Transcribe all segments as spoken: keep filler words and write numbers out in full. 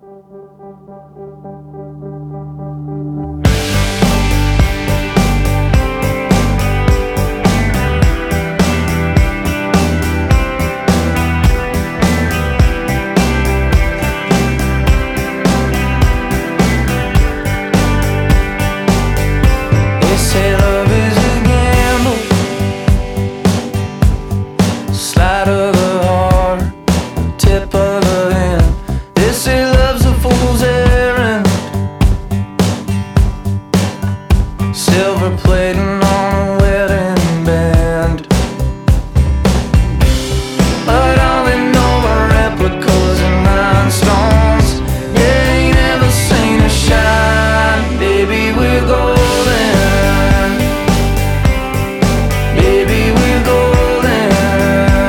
They say love is a gamble, slide of the heart, tip of the hand. They say love's a fool's errand, silver plating on a wedding band. But all they know are replicas and rhinestones. You ain't ever seen us shine, baby, we're golden. Baby, we're golden.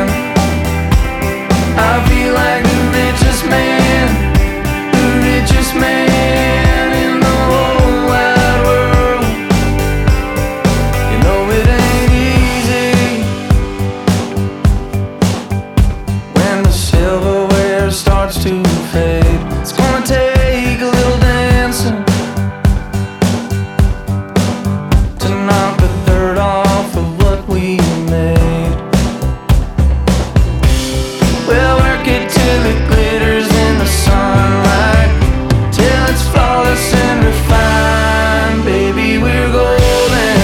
I feel like the richest man, the richest man in the whole wide world. You know it ain't easy when the silverware starts to fade. It's gonna take a little dancing to knock the dirt off of what we made. We'll work it till it glitters in the sunlight, till it's flawless and refined. Baby, we're golden.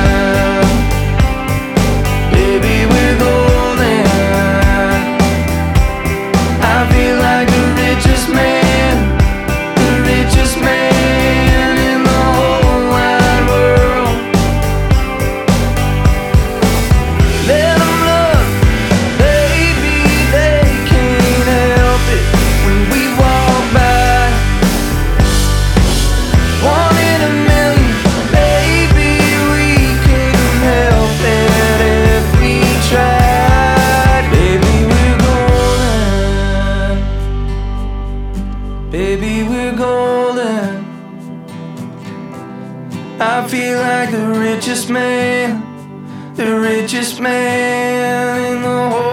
Baby, we're golden. I feel like the richest man, the richest man in the whole wide world. Let 'em look, baby, they can't help it when we walk by. One in a million, baby, we couldn't help it if we tried. Baby, we're golden. Baby, we're golden. I feel like the richest man, the richest man in the whole